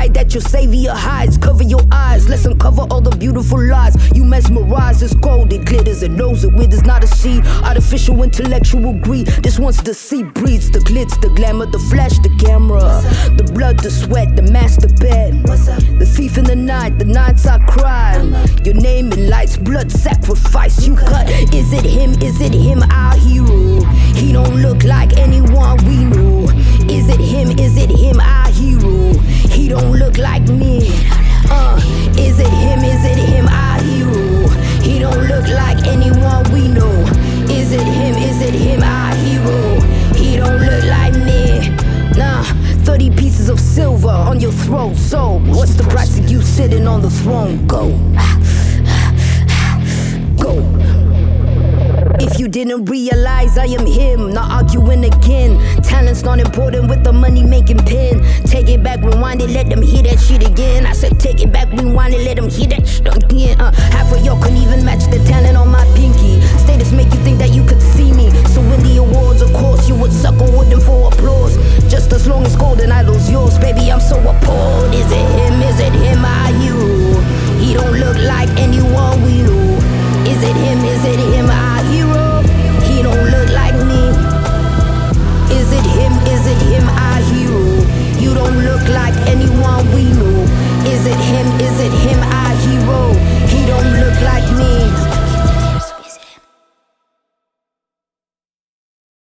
light that your savior hides. Cover your eyes, let's uncover all the beautiful lies. You mesmerize, it's gold, it glitters, it knows it withers, not a seed. Artificial intellectual greed. This one's the sea breeds, the glitz, the glamour, the flash, the camera, the blood, the sweat, the master bed. The thief in the nights I cried. Your name in lights, blood sacrifice you cut. Is it him, our hero? He don't look like anyone we know. Is it him, our hero? He don't look like me. Is it him, our hero? He don't look like anyone we know. Is it him, our hero? He don't look like me. Nah, 30 pieces of silver on your throat. So, what's the price of you sitting on the throne? Go. If you didn't realize I am him, not arguing again. Talent's not important with the money making pen. Take it back, rewind it, let them hear that shit again. I said take it back, rewind it, let them hear that shit again. Half of y'all couldn't even match the talent on my pinky. Status make you think that you could see me. So when the awards, of course, you would suckle with them for applause. Just as long as golden idol's yours.